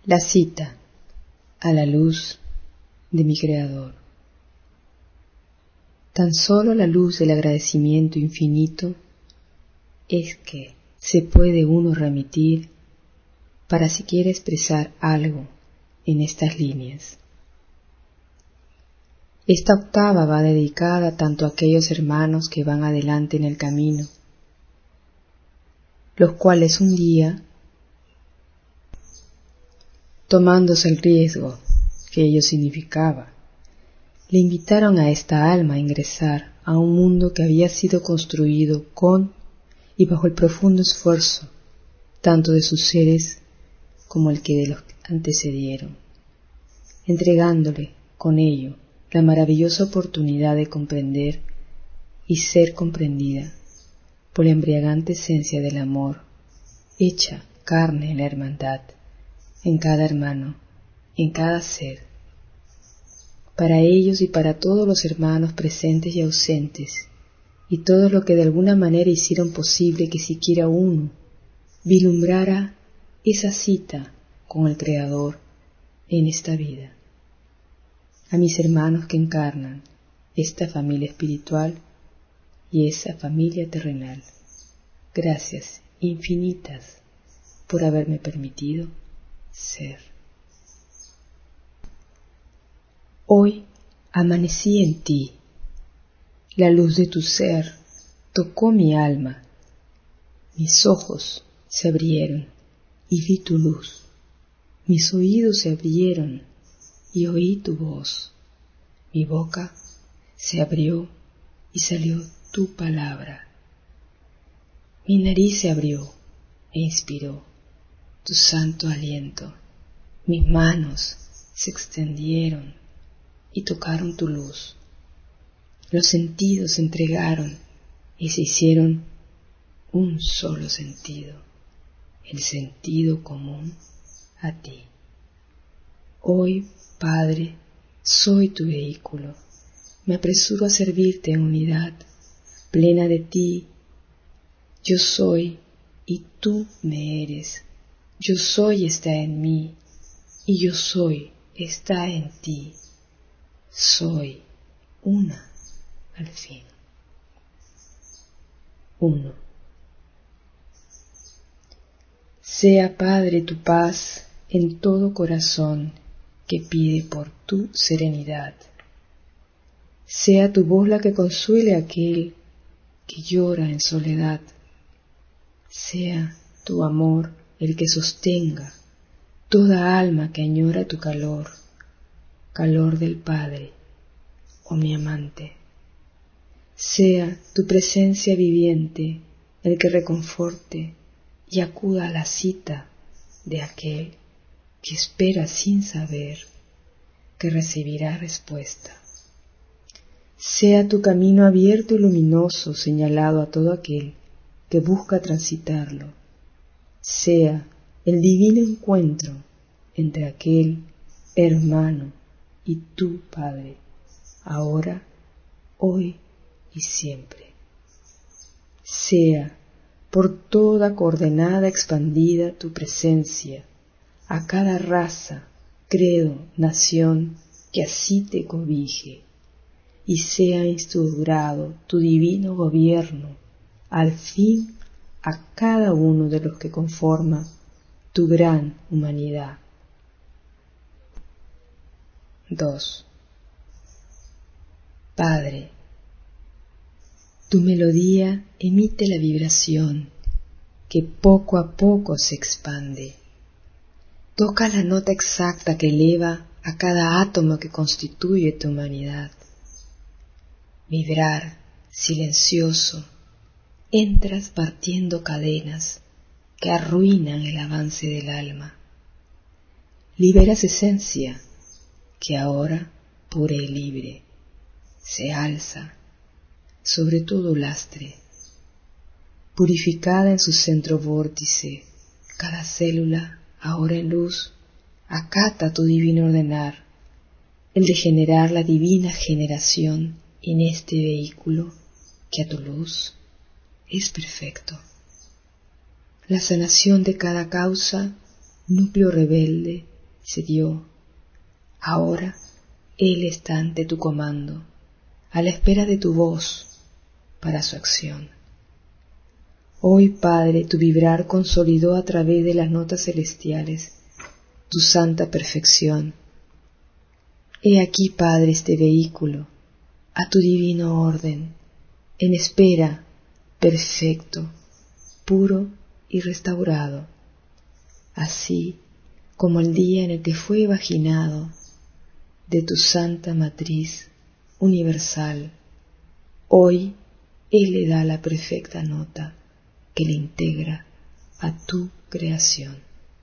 La cita a la luz de mi Creador. Tan solo la luz del agradecimiento infinito es que se puede uno remitir para siquiera expresar algo en estas líneas. Esta octava va dedicada tanto a aquellos hermanos que van adelante en el camino, los cuales un día, tomándose el riesgo que ello significaba, le invitaron a esta alma a ingresar a un mundo que había sido construido con y bajo el profundo esfuerzo tanto de sus seres como el que de los que antecedieron, entregándole con ello la maravillosa oportunidad de comprender y ser comprendida por la embriagante esencia del amor, hecha carne en la hermandad, en cada hermano, en cada ser. Para ellos y para todos los hermanos presentes y ausentes, y todos los que de alguna manera hicieron posible que siquiera uno vislumbrara esa cita con el Creador en esta vida. A mis hermanos que encarnan esta familia espiritual y esa familia terrenal, gracias infinitas por haberme permitido ser. Hoy amanecí en ti, la luz de tu ser tocó mi alma, mis ojos se abrieron y vi tu luz, mis oídos se abrieron y oí tu voz, mi boca se abrió y salió tu palabra, mi nariz se abrió e inspiró tu santo aliento, mis manos se extendieron y tocaron tu luz, los sentidos se entregaron y se hicieron un solo sentido, el sentido común a ti. Hoy, Padre, soy tu vehículo, me apresuro a servirte en unidad, plena de ti. Yo soy y tú me eres, yo soy está en mí y yo soy está en ti. Soy una al fin. 1. Sea, Padre, tu paz en todo corazón que pide por tu serenidad. Sea tu voz la que consuele a aquel que llora en soledad. Sea tu amor el que sostenga toda alma que añora tu calor, calor del Padre, oh mi amante. Sea tu presencia viviente el que reconforte y acuda a la cita de aquel que espera sin saber que recibirá respuesta. Sea tu camino abierto y luminoso señalado a todo aquel que busca transitarlo. Sea el divino encuentro entre aquel hermano y tu Padre, ahora, hoy y siempre. Sea por toda coordenada expandida tu presencia a cada raza, credo, nación que así te cobije, y sea instaurado tu divino gobierno al fin a cada uno de los que conforma tu gran humanidad. 2. Padre, tu melodía emite la vibración que poco a poco se expande. Toca la nota exacta que eleva a cada átomo que constituye tu humanidad. Vibrar silencioso, entras partiendo cadenas que arruinan el avance del alma. Liberas esencia que ahora, pura y libre, se alza sobre todo lastre. Purificada en su centro vórtice, cada célula, ahora en luz, acata tu divino ordenar, el de generar la divina generación en este vehículo que a tu luz es perfecto. La sanación de cada causa, núcleo rebelde, se dio. Ahora Él está ante tu comando, a la espera de tu voz para su acción. Hoy, Padre, tu vibrar consolidó a través de las notas celestiales tu santa perfección. He aquí, Padre, este vehículo, a tu divino orden, en espera, perfecto, puro y restaurado, así como el día en el que fue imaginado de tu santa matriz universal. Hoy Él le da la perfecta nota que le integra a tu creación.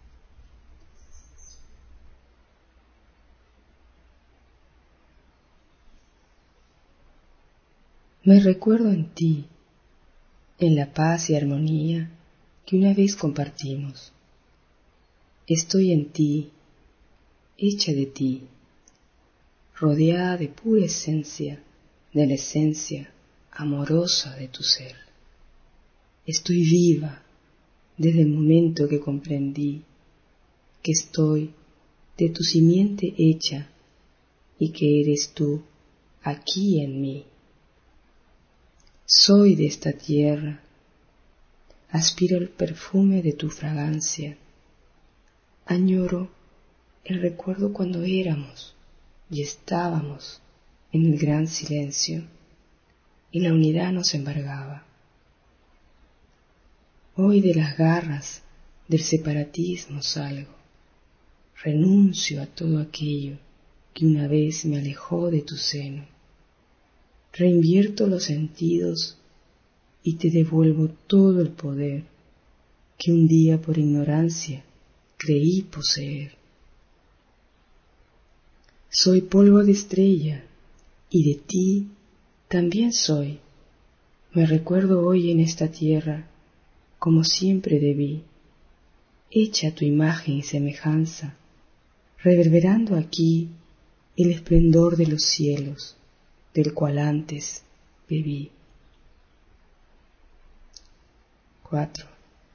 Me recuerdo en ti, en la paz y armonía que una vez compartimos. Estoy en ti, hecha de ti, rodeada de pura esencia, de la esencia amorosa de tu ser. Estoy viva desde el momento que comprendí que estoy de tu simiente hecha y que eres tú aquí en mí. Soy de esta tierra, aspiro el perfume de tu fragancia, añoro el recuerdo cuando éramos y estábamos en el gran silencio y la unidad nos embargaba. Hoy de las garras del separatismo salgo, renuncio a todo aquello que una vez me alejó de tu seno. Reinvierto los sentidos y te devuelvo todo el poder que un día por ignorancia creí poseer. Soy polvo de estrella y de ti también soy. Me recuerdo hoy en esta tierra como siempre debí, hecha a tu imagen y semejanza, reverberando aquí el esplendor de los cielos, del cual antes bebí. 4.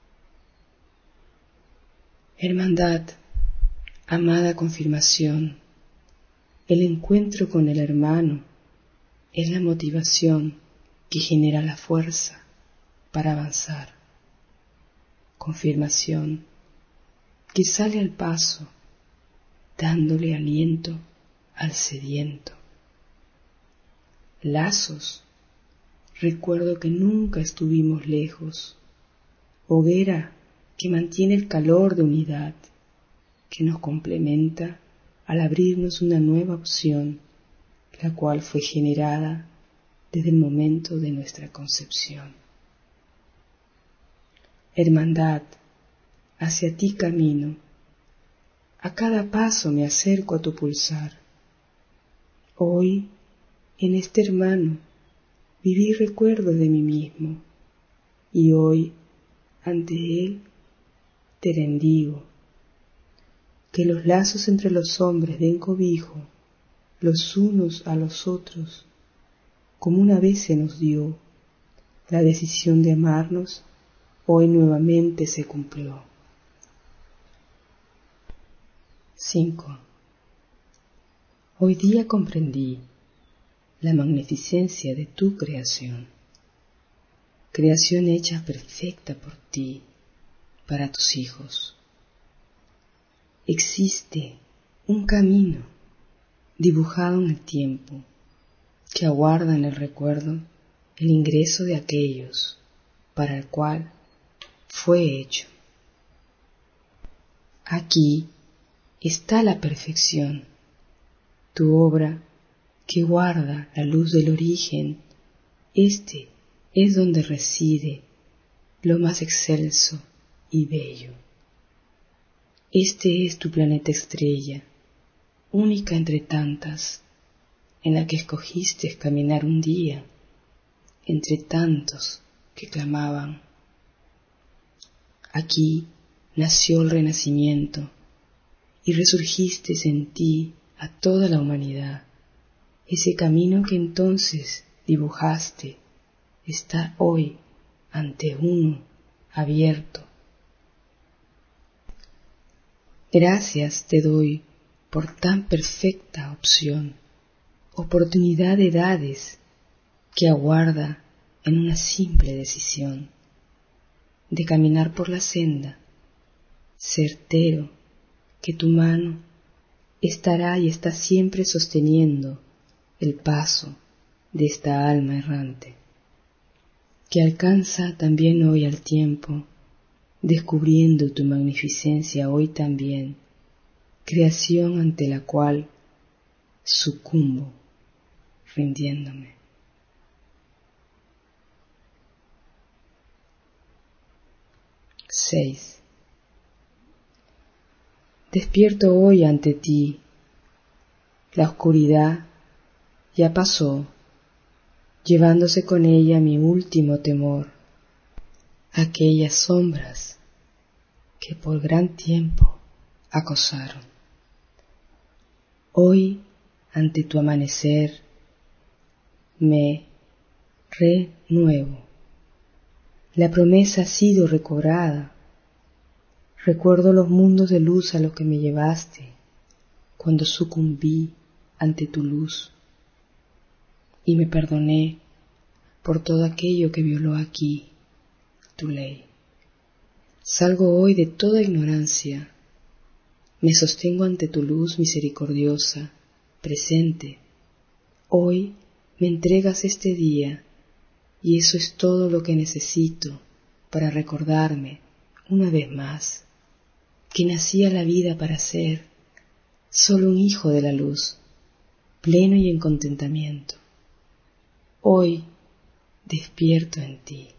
Hermandad, amada confirmación, el encuentro con el hermano es la motivación que genera la fuerza para avanzar. Confirmación que sale al paso, dándole aliento al sediento. Lazos, recuerdo que nunca estuvimos lejos, hoguera que mantiene el calor de unidad, que nos complementa al abrirnos una nueva opción, la cual fue generada desde el momento de nuestra concepción. Hermandad, hacia ti camino, a cada paso me acerco a tu pulsar. Hoy, en este hermano, viví recuerdos de mí mismo, y hoy, ante él, te bendigo. Que los lazos entre los hombres den cobijo, los unos a los otros, como una vez se nos dio. La decisión de amarnos hoy nuevamente se cumplió. 5. Hoy día comprendí la magnificencia de tu creación, creación hecha perfecta por ti, para tus hijos. Existe un camino dibujado en el tiempo que aguarda en el recuerdo el ingreso de aquellos para el cual fue hecho. Aquí está la perfección, tu obra que guarda la luz del origen. Este es donde reside lo más excelso y bello. Este es tu planeta estrella, única entre tantas, en la que escogiste caminar un día, entre tantos que clamaban. Aquí nació el renacimiento y resurgiste en ti a toda la humanidad. Ese camino que entonces dibujaste está hoy ante uno abierto. Gracias te doy por tan perfecta opción, oportunidad de edades que aguarda en una simple decisión de caminar por la senda, certero que tu mano estará y está siempre sosteniendo el paso de esta alma errante, que alcanza también hoy al tiempo, descubriendo tu magnificencia hoy también, creación ante la cual sucumbo rindiéndome. Seis. Despierto hoy ante ti, la oscuridad ya pasó, llevándose con ella mi último temor, aquellas sombras que por gran tiempo acosaron. Hoy, ante tu amanecer, me renuevo. La promesa ha sido recobrada. Recuerdo los mundos de luz a los que me llevaste cuando sucumbí ante tu luz y me perdoné por todo aquello que violó aquí tu ley. Salgo hoy de toda ignorancia, me sostengo ante tu luz misericordiosa, presente. Hoy me entregas este día y eso es todo lo que necesito para recordarme una vez más que nací a la vida para ser solo un hijo de la luz, pleno y en contentamiento. Hoy despierto en ti.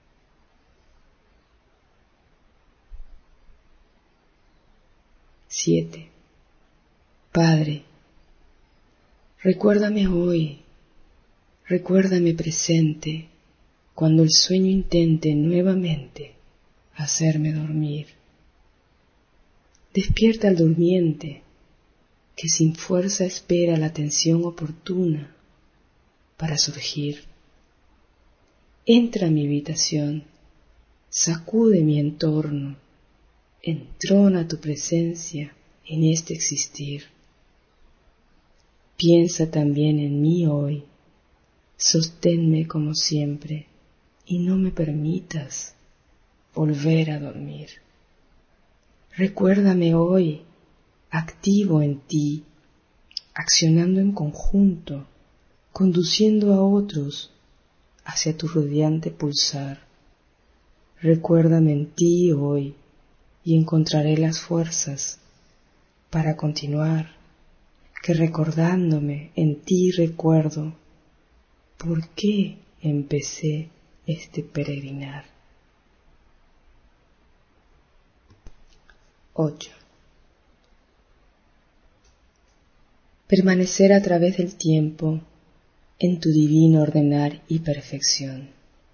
7. Padre, recuérdame hoy, recuérdame presente, cuando el sueño intente nuevamente hacerme dormir. Despierta al durmiente, que sin fuerza espera la atención oportuna para surgir. Entra a mi habitación, sacude mi entorno, entrona tu presencia en este existir. Piensa también en mí hoy, sosténme como siempre y no me permitas volver a dormir. Recuérdame hoy, activo en ti, accionando en conjunto, conduciendo a otros hacia tu radiante pulsar. Recuérdame en ti hoy y encontraré las fuerzas para continuar, que recordándome en ti recuerdo por qué empecé este peregrinar. 8. Permanecer a través del tiempo en tu divino ordenar y perfección.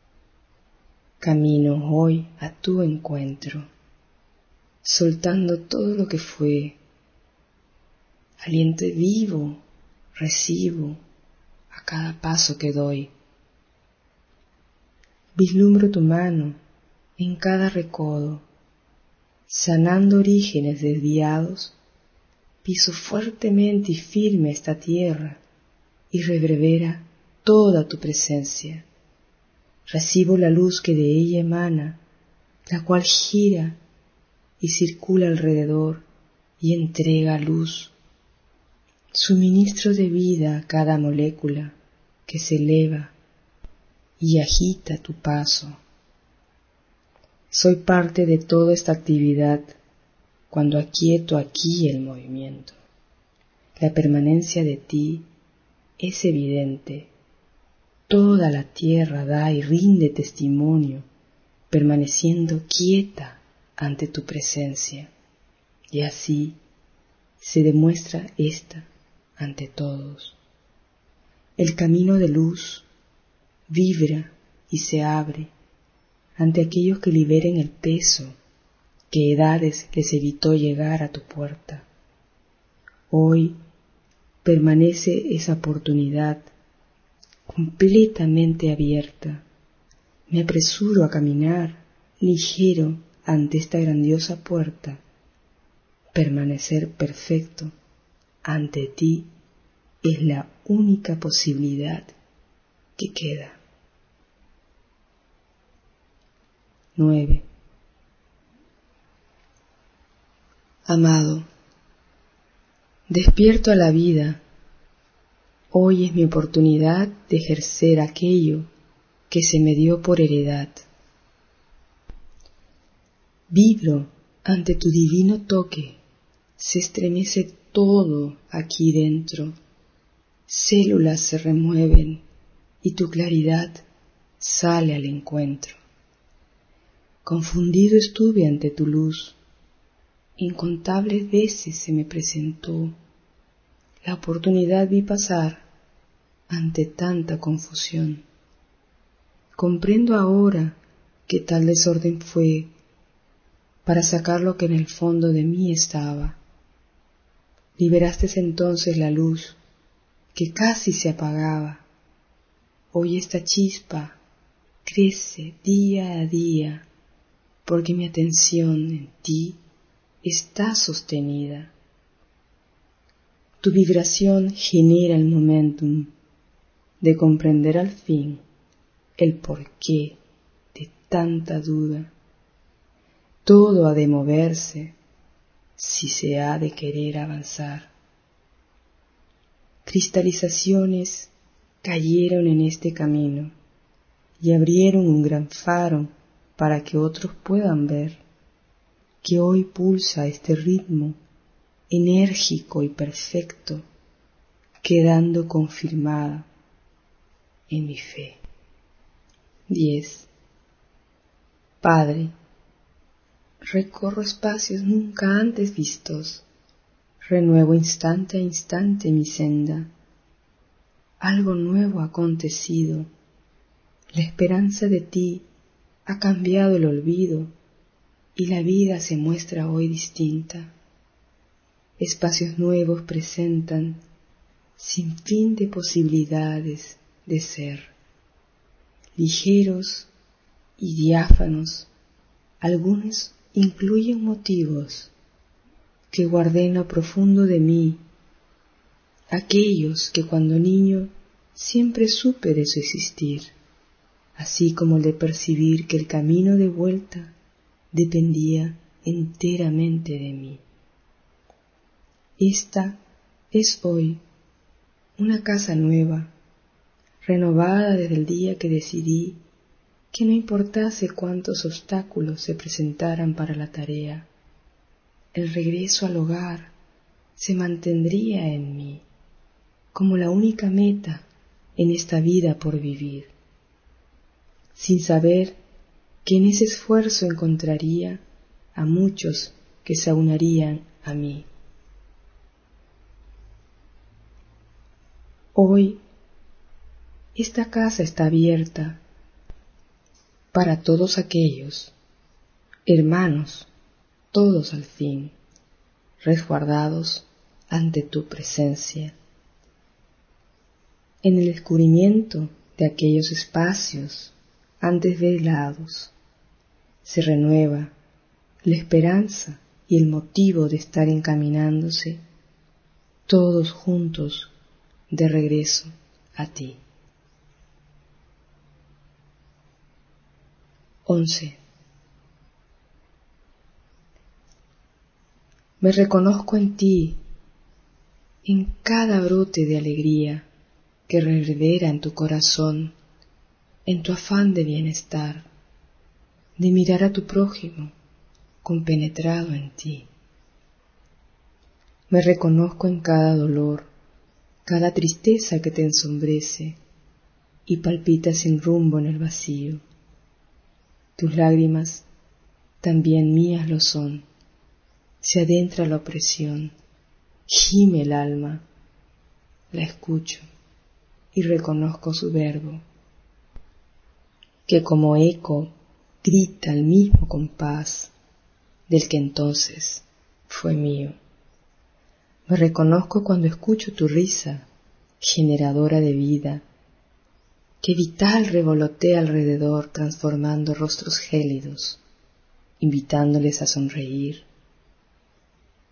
Camino hoy a tu encuentro, soltando todo lo que fue. Aliento vivo recibo a cada paso que doy. Vislumbro tu mano en cada recodo, sanando orígenes desviados. Piso fuertemente y firme esta tierra y reverbera toda tu presencia. Recibo la luz que de ella emana, la cual gira y circula alrededor y entrega luz. Suministro de vida a cada molécula que se eleva y agita tu paso. Soy parte de toda esta actividad cuando aquieto aquí el movimiento. La permanencia de ti es evidente. Toda la tierra da y rinde testimonio, permaneciendo quieta ante tu presencia. Y así se demuestra esta ante todos. El camino de luz vibra y se abre ante aquellos que liberen el peso que edades les evitó llegar a tu puerta. Hoy permanece esa oportunidad completamente abierta. Me apresuro a caminar ligero ante esta grandiosa puerta, permanecer perfecto ante ti es la única posibilidad que queda. 9. Amado, despierto a la vida. Hoy es mi oportunidad de ejercer aquello que se me dio por heredad. Vibro ante tu divino toque, se estremece todo aquí dentro, células se remueven y tu claridad sale al encuentro. Confundido estuve ante tu luz, incontables veces se me presentó, la oportunidad vi pasar ante tanta confusión. Comprendo ahora que tal desorden fue para sacar lo que en el fondo de mí estaba. Liberaste entonces la luz que casi se apagaba. Hoy esta chispa crece día a día porque mi atención en ti está sostenida. Tu vibración genera el momentum de comprender al fin el porqué de tanta duda. Todo ha de moverse si se ha de querer avanzar. Cristalizaciones cayeron en este camino y abrieron un gran faro para que otros puedan ver que hoy pulsa este ritmo enérgico y perfecto, quedando confirmada en mi fe. 10. Padre, recorro espacios nunca antes vistos, renuevo instante a instante mi senda. Algo nuevo ha acontecido, la esperanza de ti ha cambiado el olvido y la vida se muestra hoy distinta. Espacios nuevos presentan sin fin de posibilidades de ser, ligeros y diáfanos. Algunos incluyen motivos que guardé en lo profundo de mí, aquellos que cuando niño siempre supe de su existir, así como el de percibir que el camino de vuelta dependía enteramente de mí. Esta es hoy una casa nueva, renovada desde el día que decidí que no importase cuántos obstáculos se presentaran para la tarea, el regreso al hogar se mantendría en mí como la única meta en esta vida por vivir, sin saber que en ese esfuerzo encontraría a muchos que se aunarían a mí. Hoy esta casa está abierta para todos aquellos, hermanos, todos al fin, resguardados ante tu presencia. En el descubrimiento de aquellos espacios antes velados, se renueva la esperanza y el motivo de estar encaminándose todos juntos de regreso a ti. 11. Me reconozco en ti, en cada brote de alegría que reverbera en tu corazón, en tu afán de bienestar, de mirar a tu prójimo compenetrado en ti. Me reconozco en cada dolor, cada tristeza que te ensombrece y palpita sin rumbo en el vacío. Tus lágrimas también mías lo son. Se adentra la opresión, gime el alma, la escucho y reconozco su verbo, que como eco grita al mismo compás del que entonces fue mío. Me reconozco cuando escucho tu risa, generadora de vida, que vital revolotea alrededor transformando rostros gélidos, invitándoles a sonreír.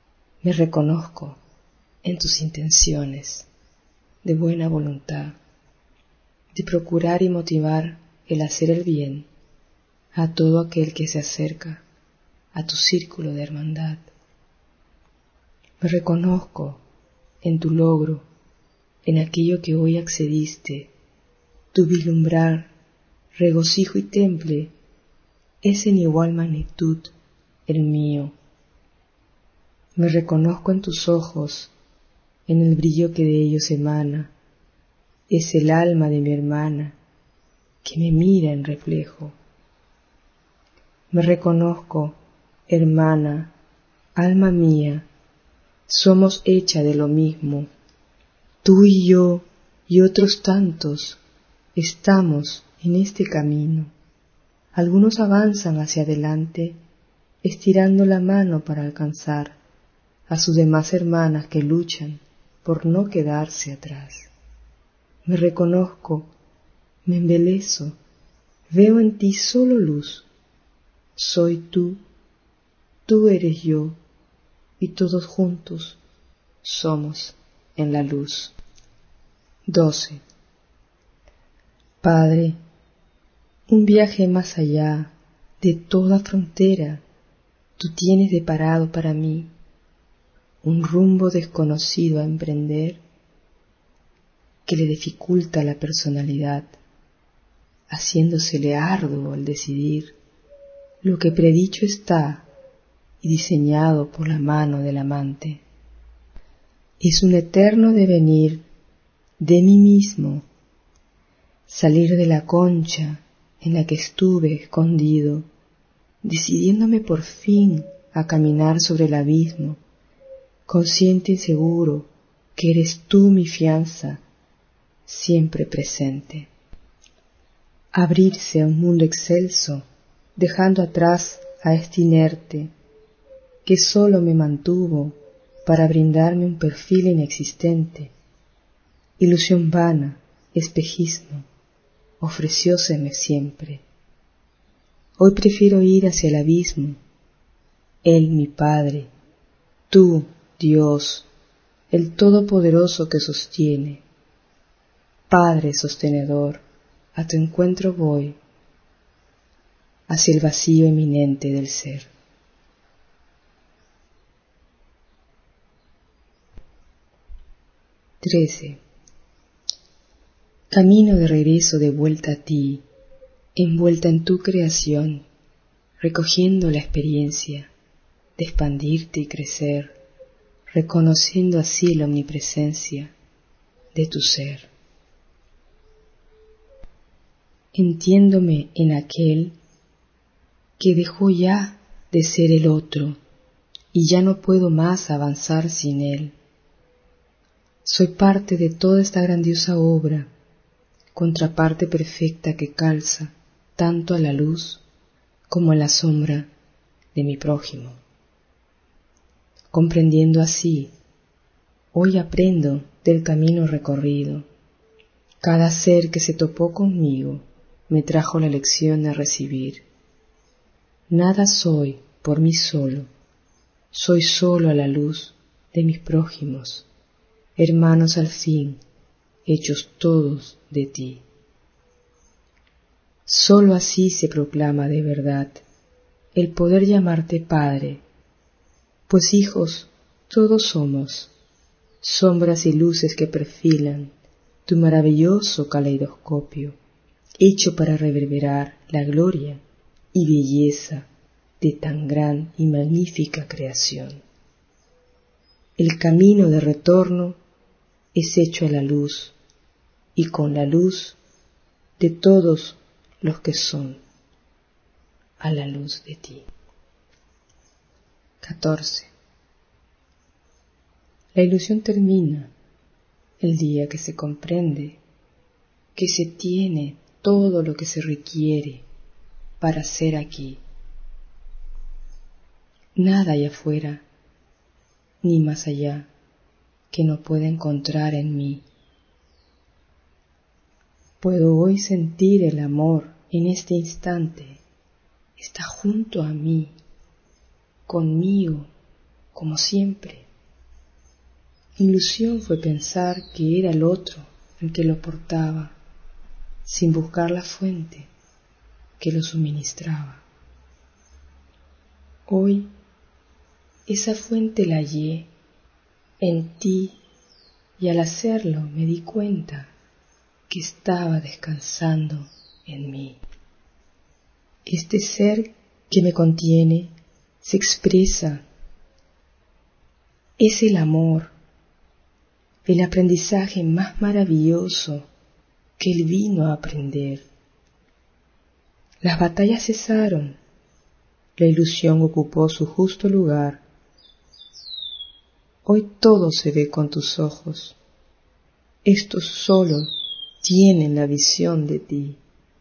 Me reconozco en tus intenciones de buena voluntad, de procurar y motivar el hacer el bien a todo aquel que se acerca a tu círculo de hermandad. Me reconozco en tu logro, en aquello que hoy accediste, tu vislumbrar, regocijo y temple es en igual magnitud el mío. Me reconozco en tus ojos, en el brillo que de ellos emana, es el alma de mi hermana que me mira en reflejo. Me reconozco, hermana, alma mía, somos hecha de lo mismo. Tú y yo y otros tantos estamos en este camino. Algunos avanzan hacia adelante, estirando la mano para alcanzar a sus demás hermanas que luchan por no quedarse atrás. Me reconozco, me embelezo, veo en ti solo luz. Soy tú, tú eres yo, y todos juntos somos en la luz. 12. Padre, un viaje más allá de toda frontera tú tienes deparado para mí, un rumbo desconocido a emprender que le dificulta la personalidad, haciéndosele arduo el decidir lo que predicho está y diseñado por la mano del amante. Es un eterno devenir de mí mismo, salir de la concha en la que estuve escondido, decidiéndome por fin a caminar sobre el abismo, consciente y seguro que eres tú mi fianza, siempre presente. Abrirse a un mundo excelso, dejando atrás a este inerte, que sólo me mantuvo para brindarme un perfil inexistente. Ilusión vana, espejismo, ofrecióseme siempre. Hoy prefiero ir hacia el abismo, Él mi Padre, tú, Dios, el Todopoderoso que sostiene. Padre sostenedor, a tu encuentro voy, hacia el vacío eminente del ser. 13. Camino de regreso de vuelta a ti, envuelta en tu creación, recogiendo la experiencia de expandirte y crecer, reconociendo así la omnipresencia de tu ser. Entiéndome en aquel que dejó ya de ser el otro y ya no puedo más avanzar sin él. Soy parte de toda esta grandiosa obra, contraparte perfecta que calza tanto a la luz como a la sombra de mi prójimo. Comprendiendo así, hoy aprendo del camino recorrido. Cada ser que se topó conmigo me trajo la lección de recibir. Nada soy por mí solo, soy solo a la luz de mis prójimos, hermanos al fin, hechos todos de ti. Sólo así se proclama de verdad el poder llamarte Padre, pues hijos todos somos, sombras y luces que perfilan tu maravilloso caleidoscopio, hecho para reverberar la gloria y belleza de tan gran y magnífica creación. El camino de retorno es hecho a la luz, y con la luz de todos los que son, a la luz de ti. 14. La ilusión termina el día que se comprende que se tiene todo lo que se requiere para ser aquí. Nada hay afuera ni más allá que no pueda encontrar en mí. Puedo hoy sentir el amor en este instante, está junto a mí, conmigo, como siempre. Ilusión fue pensar que era el otro el que lo portaba, sin buscar la fuente que lo suministraba. Hoy esa fuente la hallé en ti, y al hacerlo me di cuenta que estaba descansando en mí. Este ser que me contiene se expresa, es el amor, el aprendizaje más maravilloso que él vino a aprender. Las batallas cesaron, la ilusión ocupó su justo lugar. Hoy todo se ve con tus ojos, estos solo tienen la visión de ti.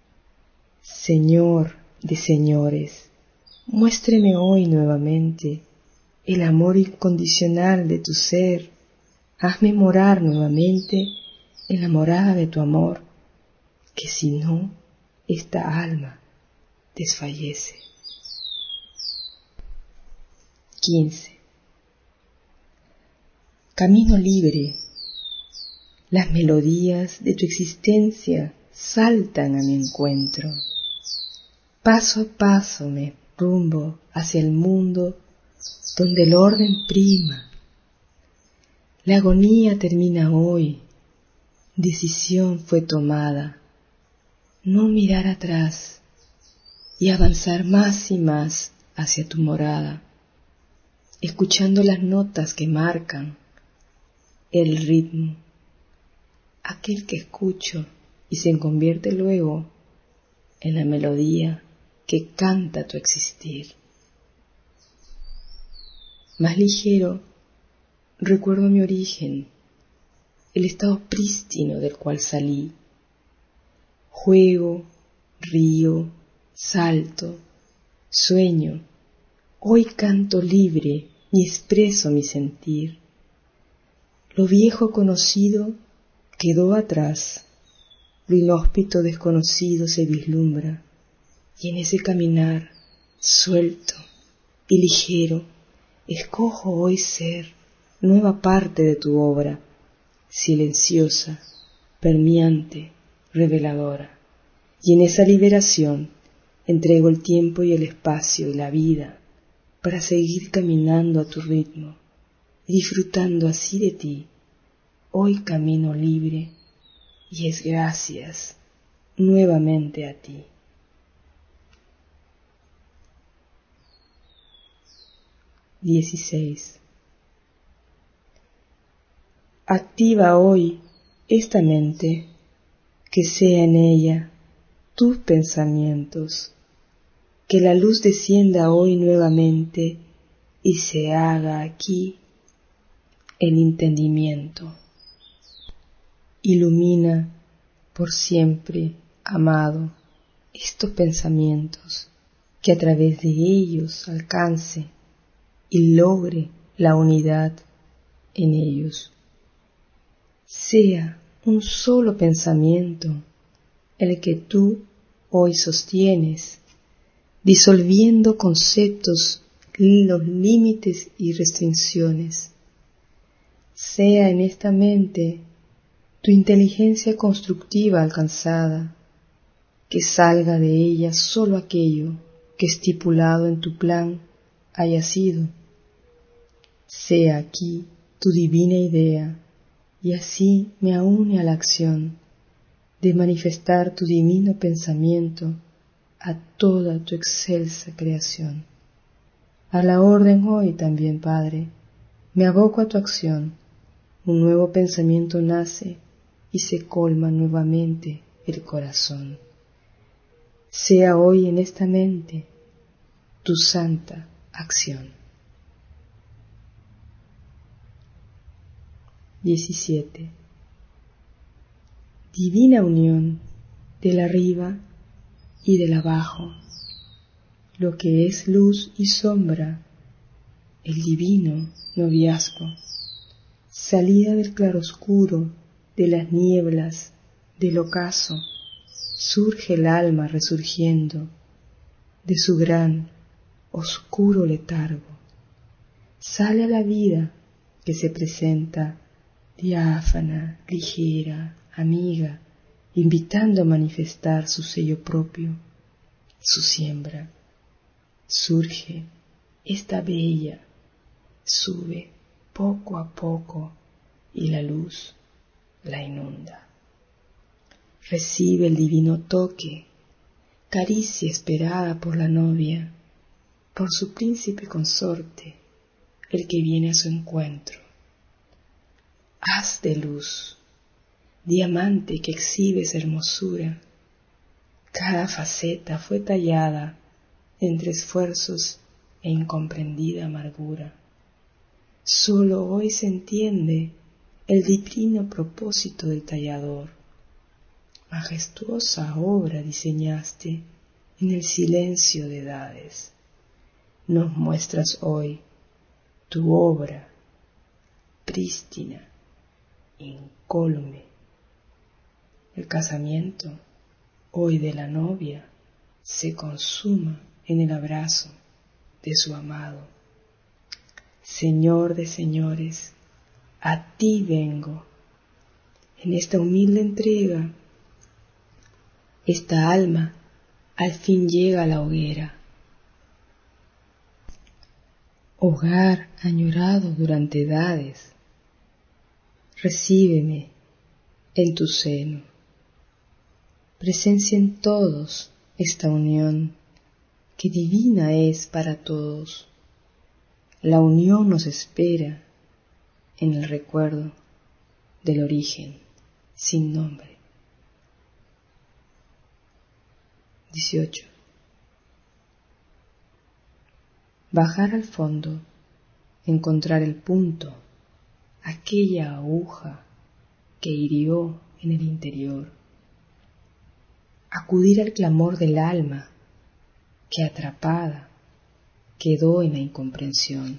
Señor de señores, muéstreme hoy nuevamente el amor incondicional de tu ser. Hazme morar nuevamente en la morada de tu amor, que si no, esta alma desfallece. 15. Camino libre. Las melodías de tu existencia saltan a mi encuentro. Paso a paso me rumbo hacia el mundo donde el orden prima. La agonía termina hoy, decisión fue tomada, no mirar atrás y avanzar más y más hacia tu morada, escuchando las notas que marcan el ritmo, aquel que escucho y se convierte luego en la melodía que canta tu existir. Más ligero, recuerdo mi origen, el estado prístino del cual salí. Juego, río, salto, sueño, hoy canto libre y expreso mi sentir. Lo viejo conocido quedó atrás, lo inhóspito desconocido se vislumbra, y en ese caminar suelto y ligero escojo hoy ser nueva parte de tu obra, silenciosa, permeante, reveladora, y en esa liberación entrego el tiempo y el espacio y la vida para seguir caminando a tu ritmo y disfrutando así de ti. Hoy camino libre y es gracias nuevamente a ti. 16. Activa hoy esta mente, que sea en ella tus pensamientos, que la luz descienda hoy nuevamente y se haga aquí el entendimiento. Ilumina por siempre, amado, estos pensamientos, que a través de ellos alcance y logre la unidad en ellos. Sea un solo pensamiento el que tú hoy sostienes, disolviendo conceptos, los límites y restricciones. Sea en esta mente tu inteligencia constructiva alcanzada, que salga de ella solo aquello que estipulado en tu plan haya sido. Sea aquí tu divina idea, y así me aúne a la acción de manifestar tu divino pensamiento a toda tu excelsa creación. A la orden hoy también, Padre, me aboco a tu acción. Un nuevo pensamiento nace y se colma nuevamente el corazón. Sea hoy en esta mente tu santa acción. 17. Divina unión del arriba y del abajo, lo que es luz y sombra, el divino noviazgo, salida del claroscuro, de las nieblas, del ocaso, surge el alma resurgiendo de su gran, oscuro letargo. Sale a la vida que se presenta diáfana, ligera, amiga, invitando a manifestar su sello propio, su siembra. Surge esta bella, sube poco a poco y la luz la inunda. Recibe el divino toque, caricia esperada por la novia, por su príncipe consorte, el que viene a su encuentro. Haz de luz, diamante que exhibes hermosura, cada faceta fue tallada entre esfuerzos e incomprendida amargura. Solo hoy se entiende el divino propósito del tallador. Majestuosa obra diseñaste en el silencio de edades. Nos muestras hoy tu obra prístina, incólume. El casamiento hoy de la novia se consuma en el abrazo de su amado. Señor de señores, a ti vengo. En esta humilde entrega, esta alma al fin llega a la hoguera. Hogar añorado durante edades, recíbeme en tu seno. Presencia en todos esta unión que divina es para todos. La unión nos espera en el recuerdo del origen sin nombre. 18. Bajar al fondo, encontrar el punto, aquella aguja que hirió en el interior. Acudir al clamor del alma que atrapada quedó en la incomprensión.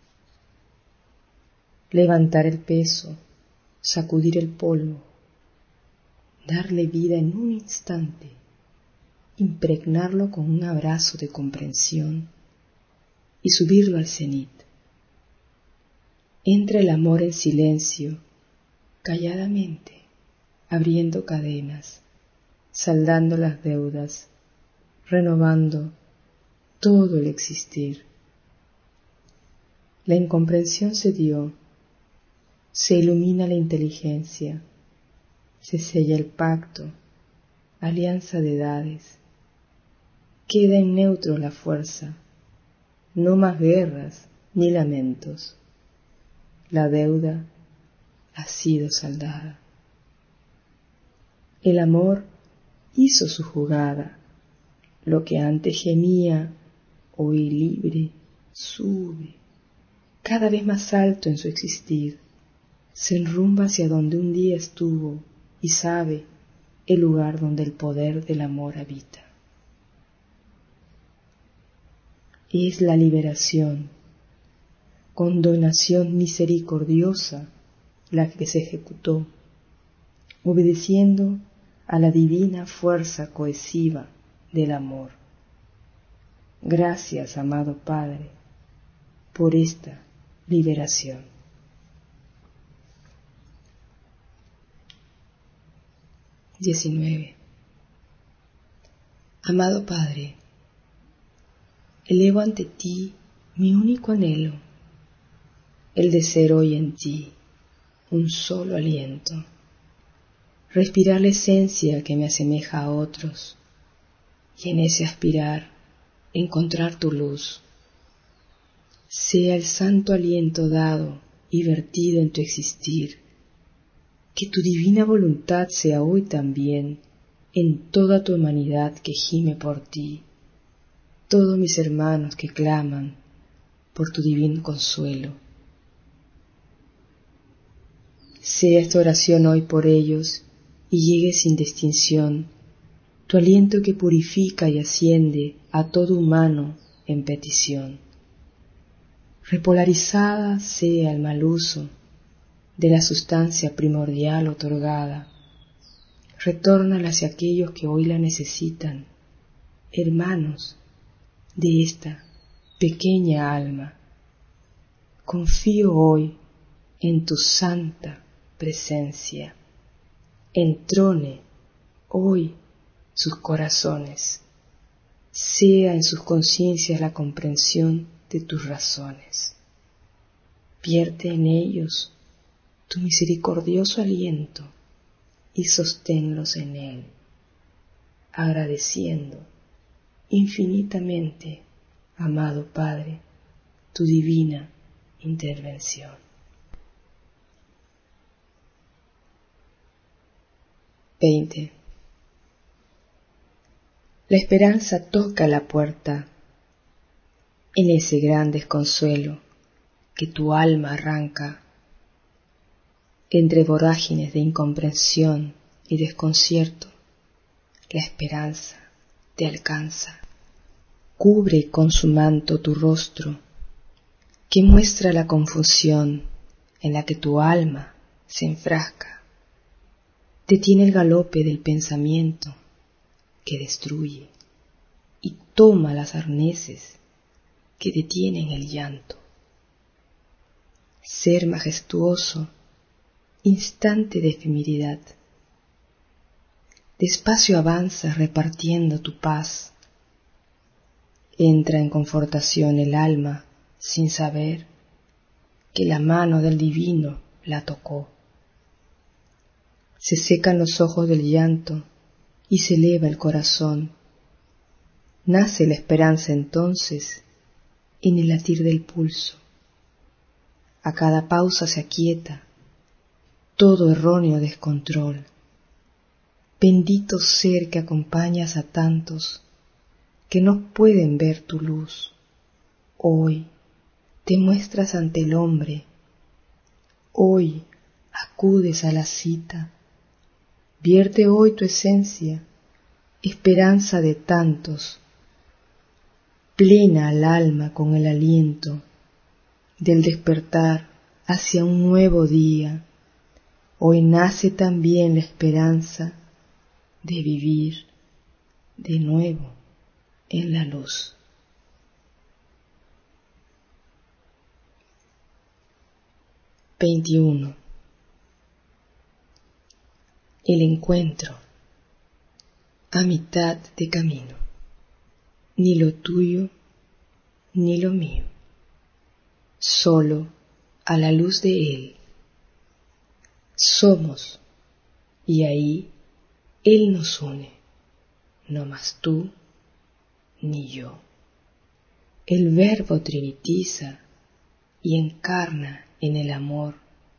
Levantar el peso, sacudir el polvo, darle vida en un instante, impregnarlo con un abrazo de comprensión y subirlo al cenit. Entra el amor en silencio, calladamente, abriendo cadenas, saldando las deudas, renovando todo el existir. La incomprensión se dio, se ilumina la inteligencia, se sella el pacto, alianza de edades. Queda en neutro la fuerza, no más guerras ni lamentos. La deuda ha sido saldada. El amor hizo su jugada, lo que antes gemía, hoy libre, sube, cada vez más alto en su existir, se enrumba hacia donde un día estuvo y sabe el lugar donde el poder del amor habita. Es la liberación, condonación misericordiosa la que se ejecutó, obedeciendo a la divina fuerza cohesiva del amor. Gracias, amado Padre, por esta liberación. 19. Amado Padre, elevo ante ti mi único anhelo, el de ser hoy en ti un solo aliento, respirar la esencia que me asemeja a otros y en ese aspirar encontrar tu luz. Sea el santo aliento dado y vertido en tu existir, que tu divina voluntad sea hoy también en toda tu humanidad que gime por ti, todos mis hermanos que claman por tu divino consuelo. Sea esta oración hoy por ellos y llegue sin distinción tu aliento que purifica y asciende a todo humano en petición. Repolarizada sea el mal uso de la sustancia primordial otorgada, retórnala hacia aquellos que hoy la necesitan, hermanos de esta pequeña alma. Confío hoy en tu santa presencia, entrone hoy sus corazones, sea en sus conciencias la comprensión de tus razones. Vierte en ellos tu misericordioso aliento y sosténlos en él, agradeciendo infinitamente, amado Padre, tu divina intervención. La esperanza toca la puerta en ese gran desconsuelo que tu alma arranca entre vorágines de incomprensión y desconcierto. La esperanza te alcanza, cubre con su manto tu rostro, que muestra la confusión en la que tu alma se enfrasca. Detiene el galope del pensamiento que destruye y toma las arneses que detienen el llanto. Ser majestuoso, instante de efemeridad. Despacio avanzas repartiendo tu paz. Entra en confortación el alma sin saber que la mano del divino la tocó. Se secan los ojos del llanto y se eleva el corazón. Nace la esperanza entonces en el latir del pulso. A cada pausa se aquieta todo erróneo descontrol. Bendito ser que acompañas a tantos que no pueden ver tu luz. Hoy te muestras ante el hombre, hoy acudes a la cita. Vierte hoy tu esencia, esperanza de tantos, plena al alma con el aliento del despertar hacia un nuevo día. Hoy nace también la esperanza de vivir de nuevo en la luz. El encuentro a mitad de camino, ni lo tuyo ni lo mío, solo a la luz de él. Somos, y ahí él nos une, no más tú ni yo. El Verbo trinitiza y encarna en el amor.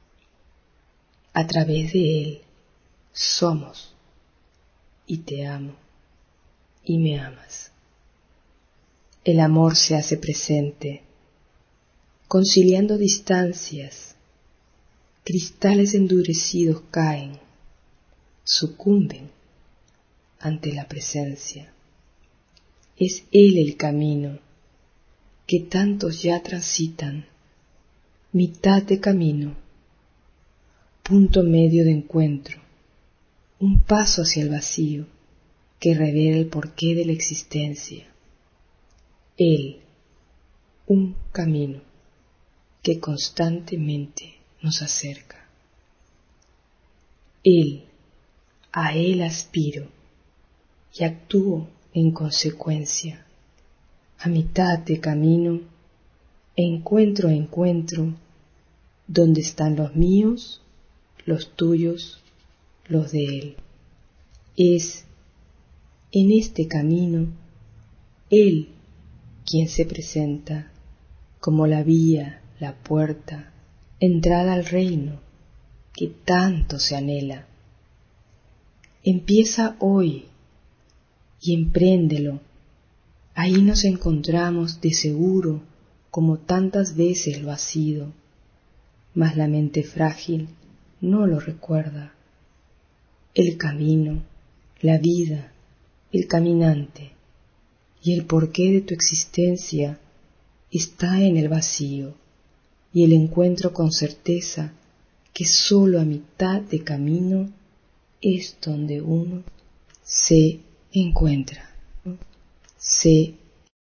A través de él somos, y te amo, y me amas. El amor se hace presente, conciliando distancias. Cristales endurecidos caen, sucumben ante la presencia. Es él el camino que tantos ya transitan, mitad de camino, punto medio de encuentro, un paso hacia el vacío que revela el porqué de la existencia. Él, un camino que constantemente nos acerca. Él, a él aspiro y actúo en consecuencia. A mitad de camino, encuentro, donde están los míos, los tuyos, los de él. Es en este camino él quien se presenta como la vía, la puerta, entrada al reino que tanto se anhela. Empieza hoy y empréndelo. Ahí nos encontramos de seguro como tantas veces lo ha sido, mas la mente frágil no lo recuerda. El camino, la vida, el caminante y el porqué de tu existencia está en el vacío y el encuentro con certeza que sólo a mitad de camino es donde uno se encuentra, se